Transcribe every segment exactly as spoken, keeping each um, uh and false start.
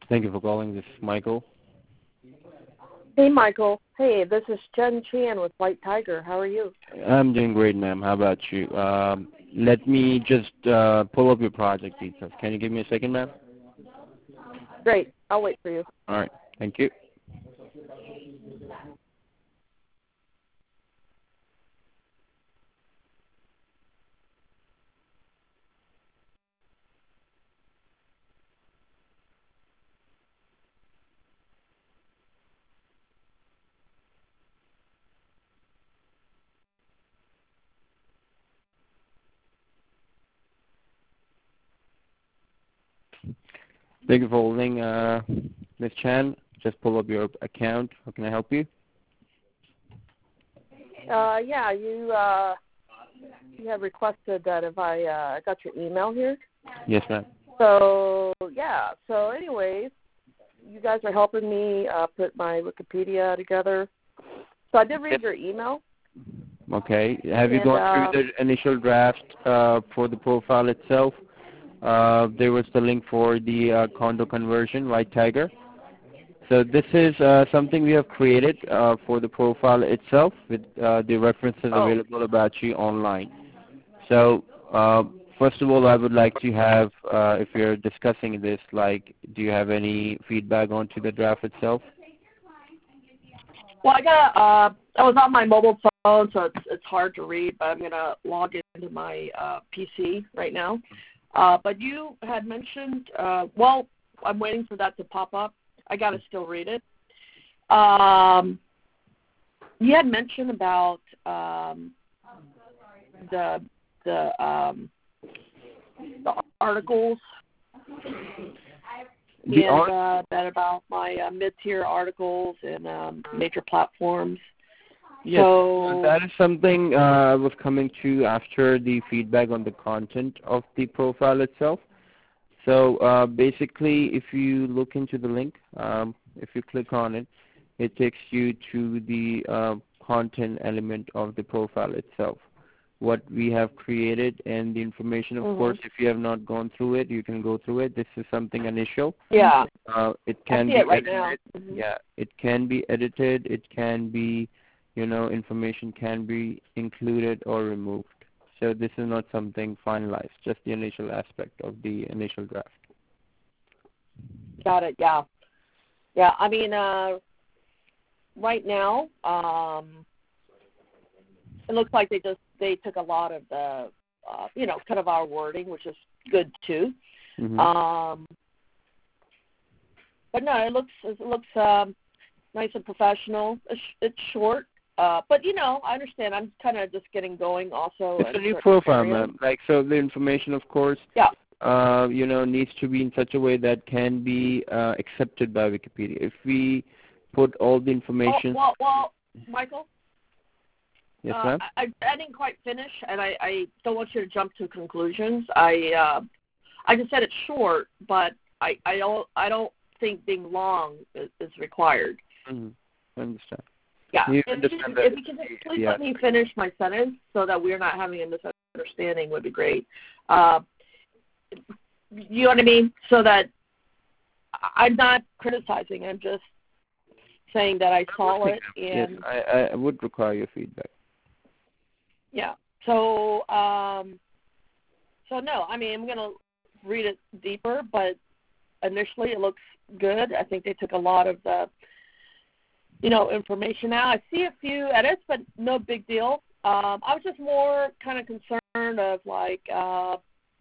Thank you for calling. This is Michael. Hey, Michael. Hey, this is Jen Chan with White Tiger. How are you? I'm doing great, ma'am. How about you? Um, let me just uh, pull up your project details. Can you give me a second, ma'am? Great. I'll wait for you. All right. Thank you. Thank you for holding, uh, Miz Chan. Just pull up your account. How can I help you? Uh, yeah, you uh, you had requested that if I uh, got your email here. Yes, ma'am. So yeah. So, anyways, you guys are helping me uh, put my Wikipedia together. So I did read your email. Okay. Have you and, gone uh, through the initial draft uh, for the profile itself? Uh, there was the link for the uh, condo conversion, White Tiger. So this is uh, something we have created uh, for the profile itself with uh, the references oh. available about you online. So uh, first of all, I would like to have, uh, if you're discussing this, like, do you have any feedback onto the draft itself? Well, I got. Uh, I was on my mobile phone, so it's it's hard to read. But I'm gonna log into my uh, P C right now. Uh, but you had mentioned. Uh, well, I'm waiting for that to pop up. I got to still read it. Um, you had mentioned about um, the the um, the articles. The and art- uh, that about my uh, mid-tier articles and um, major platforms. Yes, so, that is something uh, I was coming to after the feedback on the content of the profile itself. So uh, basically, if you look into the link, um, if you click on it, it takes you to the uh, content element of the profile itself. What we have created and the information, of mm-hmm. course, if you have not gone through it, you can go through it. This is something initial. Yeah. Uh, it can I see be it right edited. now. Mm-hmm. Yeah, it can be edited. It can be, you know, information can be included or removed. So this is not something finalized, just the initial aspect of the initial draft. Got it, yeah. Yeah, I mean, uh, right now, um, it looks like they just, they took a lot of the, uh, you know, kind of our wording, which is good too. Mm-hmm. Um, but no, it looks, it looks um, nice and professional. It's, it's short. Uh, but, you know, I understand. I'm kind of just getting going also. It's a new profile, ma'am. Like, so the information, of course, yeah. uh, you know, needs to be in such a way that can be uh, accepted by Wikipedia. If we put all the information... Oh, well, well, Michael? Yes, uh, ma'am? I, I didn't quite finish, and I, I don't want you to jump to conclusions. I uh, I just said it's short, but I, I, don't, I don't think being long is, is required. Mm-hmm. I understand. Yeah, you if, understand you, that if you can just please yeah. let me finish my sentence so that we're not having a misunderstanding would be great. Uh, you know what I mean? So that I'm not criticizing. I'm just saying that I saw it. And yes, I, I would require your feedback. Yeah. So, um, so no, I mean, I'm going to read it deeper, but initially it looks good. I think they took a lot of the, you know, information out. I see a few edits, but no big deal. Um, I was just more kind of concerned of like, uh,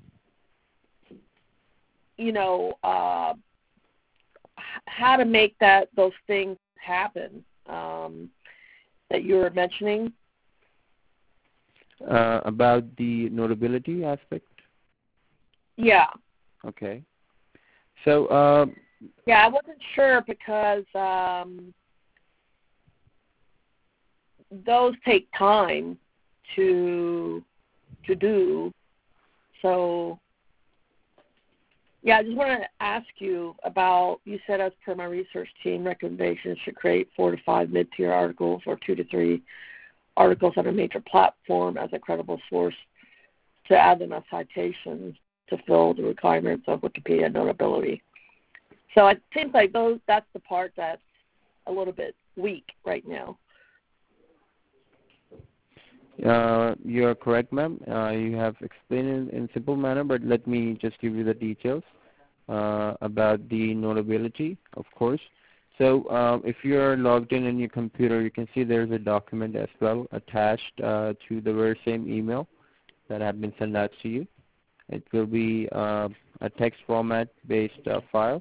you know, uh, how to make that those things happen um, that you were mentioning. Uh, about the notability aspect? Yeah. Okay. So, uh, yeah, I wasn't sure because um, those take time to to do. So, yeah, I just want to ask you about, you said as per my research team, recommendations should create four to five mid-tier articles or two to three articles on a major platform as a credible source to add them as citations to fill the requirements of Wikipedia notability. So it seems like those that's the part that's a little bit weak right now. Uh, you are correct, ma'am. Uh, you have explained it in simple manner, but let me just give you the details uh, about the notability, of course. So uh, if you're logged in in your computer, you can see there's a document as well attached uh, to the very same email that have been sent out to you. It will be uh, a text format based uh, file.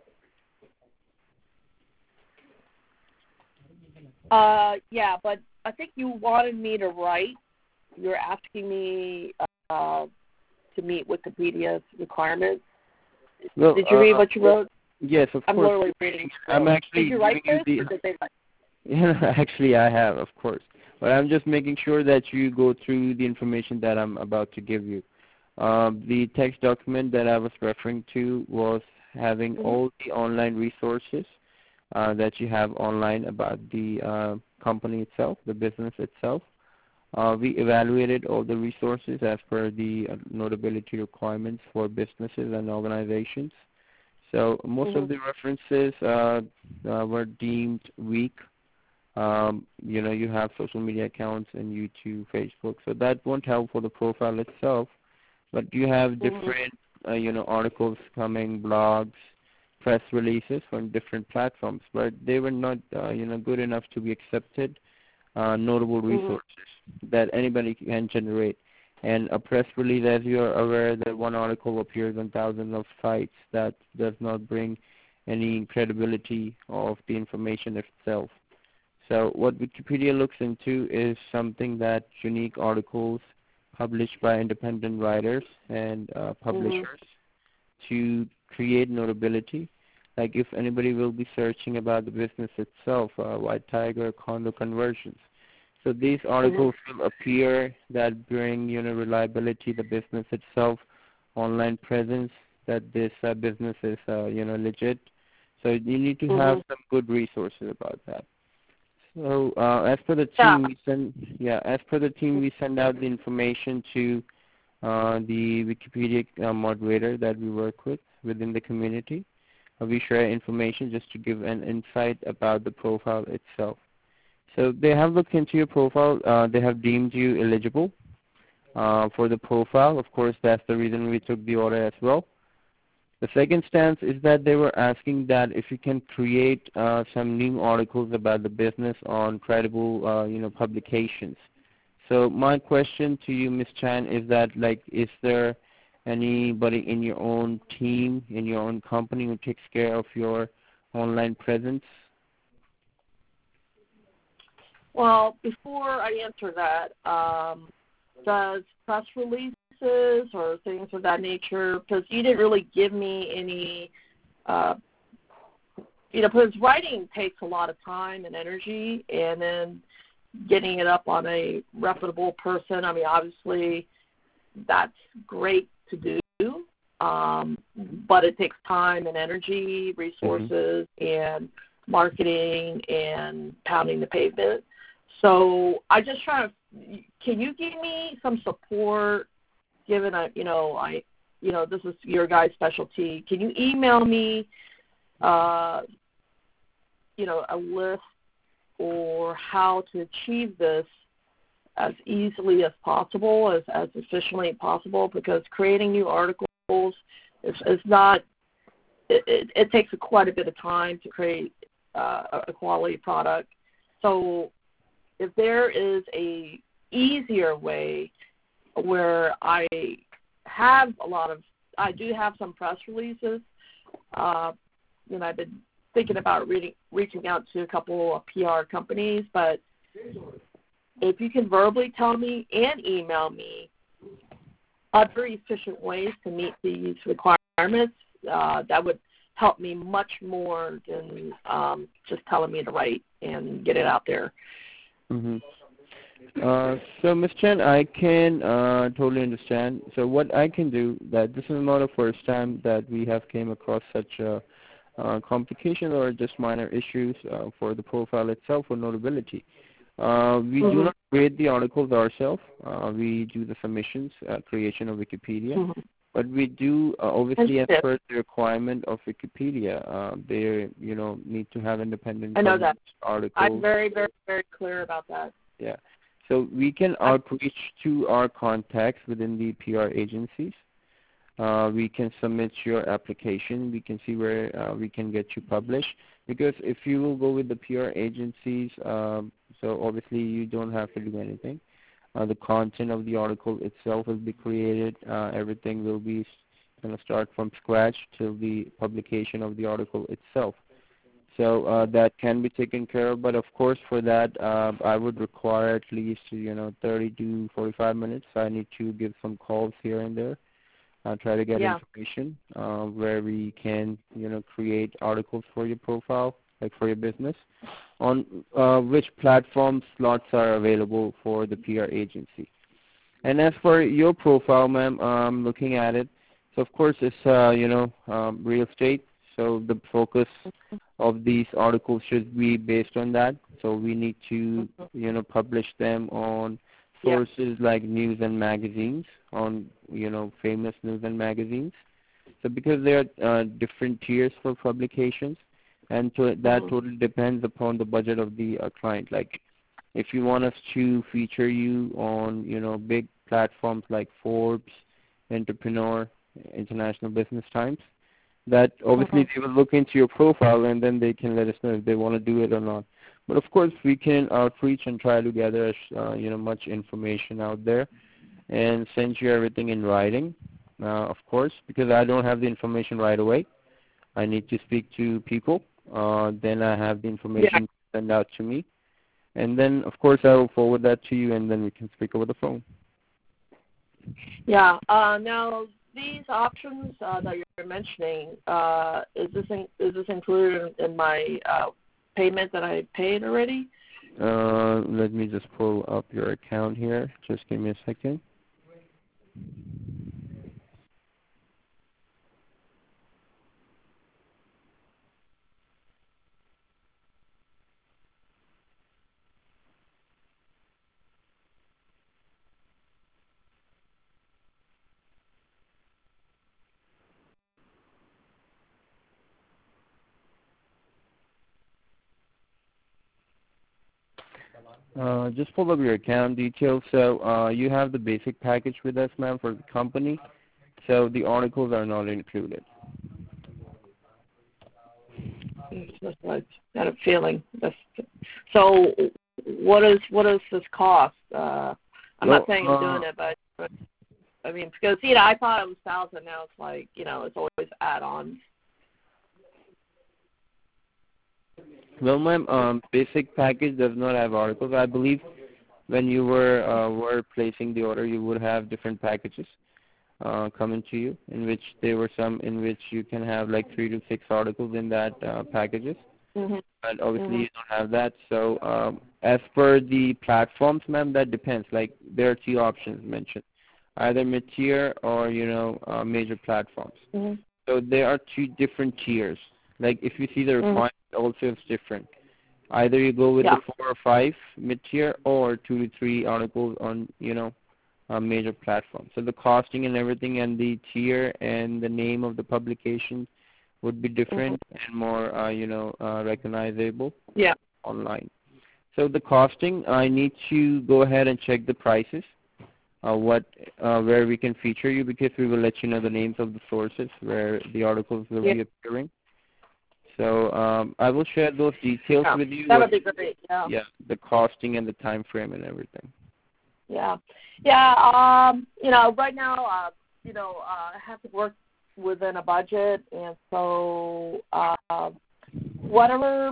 Uh, yeah, but I think you wanted me to write. You're asking me uh, to meet Wikipedia's requirements. Well, did you uh, read what you wrote? Yes, of I'm course. literally reading. I'm actually did you write giving this, you or did they write? Yeah, actually, I have, of course. But I'm just making sure that you go through the information that I'm about to give you. Um, the text document that I was referring to was having mm-hmm. all the online resources uh, that you have online about the uh, company itself, the business itself. Uh, we evaluated all the resources as per the uh, notability requirements for businesses and organizations. So most mm-hmm. of the references uh, uh, were deemed weak. Um, you know, you have social media accounts and YouTube, Facebook, so that won't help for the profile itself. But you have different, mm-hmm. uh, you know, articles coming, blogs, press releases from different platforms, but they were not, uh, you know, good enough to be accepted, uh, notable resources mm-hmm. that anybody can generate. And a press release, as you are aware, that one article appears on thousands of sites. That does not bring any credibility of the information itself. So what Wikipedia looks into is something that unique articles published by independent writers and uh, publishers mm-hmm. to create notability. Like if anybody will be searching about the business itself, uh, White Tiger, condo conversions. So these articles mm-hmm. will appear that bring, you know, reliability, the business itself, online presence, that this uh, business is, uh, you know, legit. So you need to mm-hmm. have some good resources about that. So uh, as per the team, yeah. we send yeah as per the team we send out the information to uh, the Wikipedia uh, moderator that we work with within the community. Uh, we share information just to give an insight about the profile itself. So they have looked into your profile. Uh, they have deemed you eligible uh, for the profile. Of course, that's the reason we took the order as well. The second stance is that they were asking that if you can create uh, some new articles about the business on credible, uh, you know, publications. So my question to you, Miz Chan, is that, like, is there anybody in your own team, in your own company, who takes care of your online presence? Well, before I answer that, um, does press release or things of that nature, because you didn't really give me any, uh, you know, because writing takes a lot of time and energy, and then getting it up on a reputable person, I mean, obviously that's great to do, um, but it takes time and energy, resources, mm-hmm. and marketing and pounding the pavement. So I just try to, can you give me some support? Given I, you know, I, you know, this is your guy's specialty. Can you email me, uh, you know, a list or how to achieve this as easily as possible, as, as efficiently as possible? Because creating new articles is, is not. It, it, it takes a, quite a bit of time to create uh, a quality product. So, if there is a easier way where I have a lot of, I do have some press releases. Uh, you know, I've been thinking about reading, reaching out to a couple of P R companies, but if you can verbally tell me and email me other efficient ways to meet these requirements, uh, that would help me much more than um, just telling me to write and get it out there. Mm-hmm. Uh, so, Miz Chen, I can uh, totally understand. So what I can do, that this is not the first time that we have came across such a uh, complication or just minor issues uh, for the profile itself or notability. Uh, we mm-hmm. do not create the articles ourselves. Uh, we do the submissions, uh, creation of Wikipedia. Mm-hmm. But we do, uh, obviously, as Yes. per the requirement of Wikipedia, uh, they, you know, need to have independent I know that. articles. I'm very, very, very clear about that. Yeah. So we can outreach to our contacts within the P R agencies. Uh, we can submit your application. We can see where uh, we can get you published. Because if you will go with the P R agencies, um, so obviously you don't have to do anything. Uh, the content of the article itself will be created. Uh, everything will be going to start from scratch till the publication of the article itself. So uh, that can be taken care of. But of course, for that, uh, I would require at least you know thirty to forty-five minutes. I need to give some calls here and there. Uh, try to get yeah. information uh, where we can, you know, create articles for your profile, like for your business, on uh, which platform slots are available for the P R agency. And as for your profile, ma'am, I'm looking at it. So of course, it's uh, you know um, real estate. So the focus of these articles should be based on that. So we need to, you know, publish them on sources yeah. like news and magazines, on, you know, famous news and magazines. So because there are uh, different tiers for publications, and so that mm-hmm. totally depends upon the budget of the uh, client. Like, if you want us to feature you on, you know, big platforms like Forbes, Entrepreneur, International Business Times, that obviously mm-hmm. they will look into your profile and then they can let us know if they want to do it or not. But of course, we can outreach and try to gather uh, you know much information out there and send you everything in writing. Uh, of course, because I don't have the information right away. I need to speak to people. Uh, then I have the information yeah. sent out to me, and then of course I will forward that to you, and then we can speak over the phone. Yeah. Uh, now these options uh, that you're mentioning, uh, is this in, is this included in, in my uh, payment that I paid already? Uh, let me just pull up your account here. Just give me a second. Uh, just pull up your account details. So uh, you have the basic package with us, ma'am, for the company. So the articles are not included. Just like got a feeling. That's, so what is what does this cost? Uh, I'm well, not saying uh, I'm doing it, but, but I mean, because you know, I thought it was thousand. Now it's like you know, it's always add-ons. Well, ma'am, um, basic package does not have articles. I believe when you were uh, were placing the order, you would have different packages uh, coming to you, in which there were some in which you can have like three to six articles in that uh, packages. Mm-hmm. But obviously mm-hmm. you don't have that. So um, as per the platforms, ma'am, that depends. Like there are two options mentioned, either mid-tier or you know uh, major platforms. Mm-hmm. So there are two different tiers. Like if you see the requirement, mm-hmm. also it's different. Either you go with yeah. the four or five mid-tier, or two to three articles on you know a major platform. So the costing and everything, and the tier and the name of the publication would be different mm-hmm. and more uh, you know uh, recognizable yeah. online. So the costing, I need to go ahead and check the prices. Uh, what, uh, where we can feature you, because we will let you know the names of the sources where the articles will yeah. be appearing. So um, I will share those details yeah, with you. That would be great. Yeah. Yeah, the costing and the time frame and everything. Yeah, yeah. Um, you know, right now, uh, you know, uh, I have to work within a budget, and so uh, whatever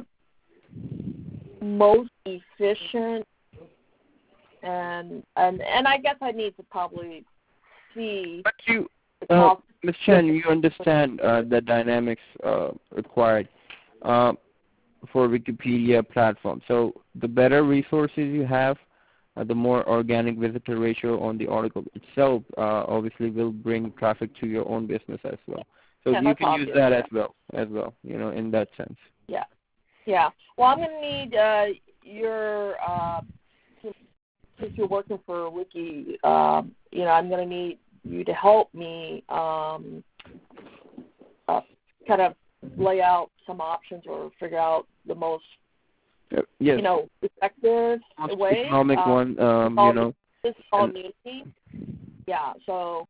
most efficient. And, and and I guess I need to probably see. But you, uh, Miz Chen, you understand uh, the dynamics uh, required uh, for Wikipedia platform. So the better resources you have, uh, the more organic visitor ratio on the article itself uh, obviously will bring traffic to your own business as well. So yeah, you can obvious, use that yeah. as well, as well, you know, in that sense. Yeah, yeah. Well, I'm gonna need uh, your. Uh, Since you're working for Wiki, um, you know, I'm going to need you to help me um, uh, kind of lay out some options or figure out the most, uh, yes, you know, effective most way. economic um, one. Um, all, you know, This is all and, me. Yeah. So,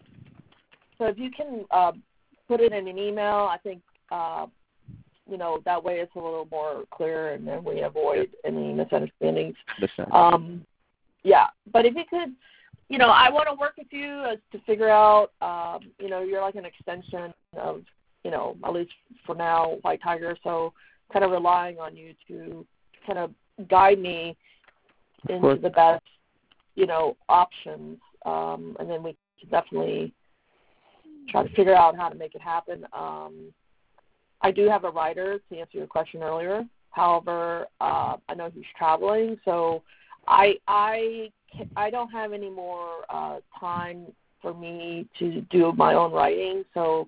so if you can uh, put it in an email, I think. Uh, You know, that way it's a little more clear, and then we avoid any misunderstandings. Um, yeah, but if you could, you know, I want to work with you as to figure out, um, you know, you're like an extension of, you know, at least for now, White Tiger. So kind of relying on you to kind of guide me into the best, you know, options, um, and then we can definitely try to figure out how to make it happen. Um, I do have a writer, to answer your question earlier. However, uh, I know he's traveling, so I I I don't have any more uh, time for me to do my own writing. So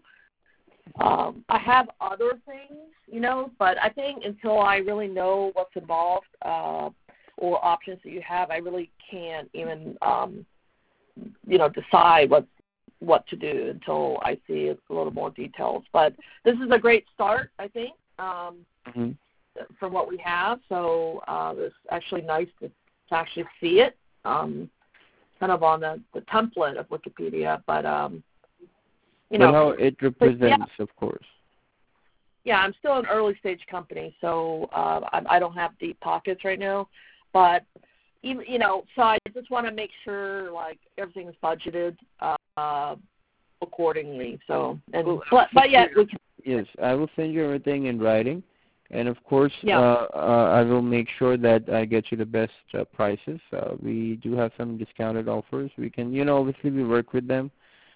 um, I have other things, you know, but I think until I really know what's involved uh, or options that you have, I really can't even um, you know decide what. what to do until I see a little more details. But this is a great start, I think, um, mm-hmm. from what we have. So uh, it's actually nice to, to actually see it, um, kind of on the, the template of Wikipedia. But, um, you know. But how it represents, yeah, of course. Yeah, I'm still an early stage company, so uh, I, I don't have deep pockets right now. But, even, you know, so I just want to make sure, like, everything's budgeted uh, accordingly. So, and well, but, but yet we can. Yes, I will send you everything in writing, and of course, yeah. uh, uh, I will make sure that I get you the best uh, prices. Uh, we do have some discounted offers. We can, you know, obviously we work with them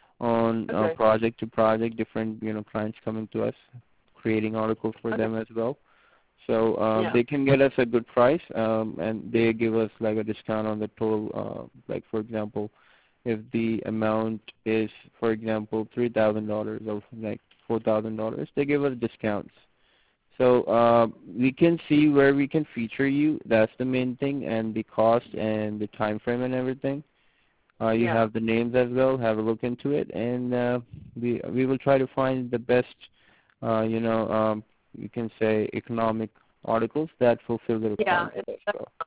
on okay. uh, project to project, different, you know, clients coming to us, creating articles for okay. them as well. So uh, yeah. they can get us a good price, um, and they give us like a discount on the total. Uh, like for example, if the amount is, for example, three thousand dollars or like four thousand dollars, they give us discounts. So uh, we can see where we can feature you. That's the main thing, and the cost and the time frame and everything. Uh, you yeah. have the names as well. Have a look into it, and uh, we we will try to find the best. Uh, you know. Um, you can say economic articles that fulfill the requirements yeah, as well.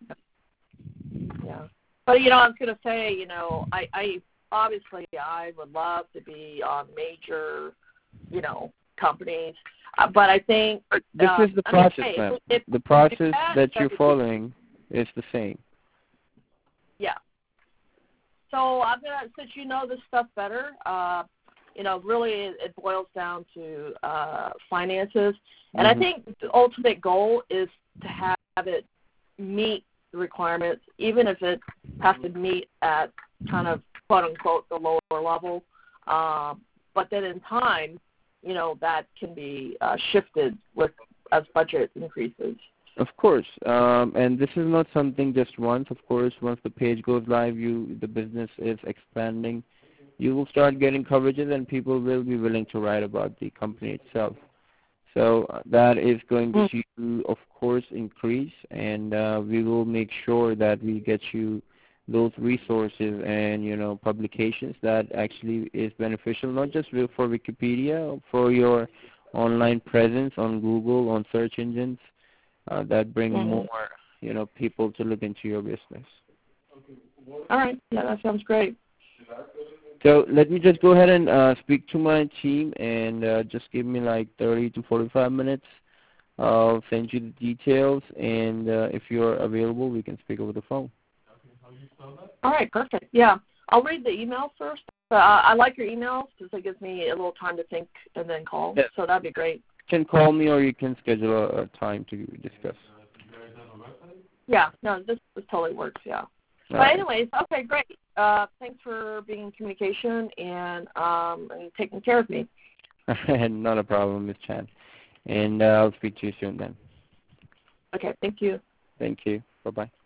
Yeah. But, you know, I was going to say, you know, I, I obviously I would love to be on major, you know, companies. Uh, but I think this uh, is the I process, mean, hey, ma'am. if, The process if that, that you're following is the same. Yeah. So I'm gonna, since you know this stuff better, uh, you know, really it, it boils down to uh, finances, and mm-hmm. I think the ultimate goal is to have it meet the requirements, even if it has to meet at kind of quote unquote the lower level. Uh, but then in time, you know, that can be uh, shifted with as budget increases. Of course, um, and this is not something just once. Of course, once the page goes live, you the business is expanding. You will start getting coverages, and people will be willing to write about the company itself. So uh, that is going mm. to, of course, increase, and uh, we will make sure that we get you those resources and, you know, publications that actually is beneficial, not just for Wikipedia, for your online presence on Google, on search engines. Uh, that bring mm-hmm. more, you know, people to look into your business. All right. Yeah, that sounds great. So let me just go ahead and uh, speak to my team and uh, just give me like thirty to forty-five minutes. I'll send you the details, and uh, if you're available, we can speak over the phone. All right, perfect. Yeah, I'll read the email first. Uh, I like your emails because it gives me a little time to think and then call. Yes. So that'd be great. You can call me, or you can schedule a, a time to discuss. Yeah, no, this, this totally works, yeah. All but right. anyways, okay, great. Uh, thanks for being in communication and, um, and taking care of me. Not a problem, Miz Chan. And uh, I'll speak to you soon then. Okay, thank you. Thank you. Bye-bye.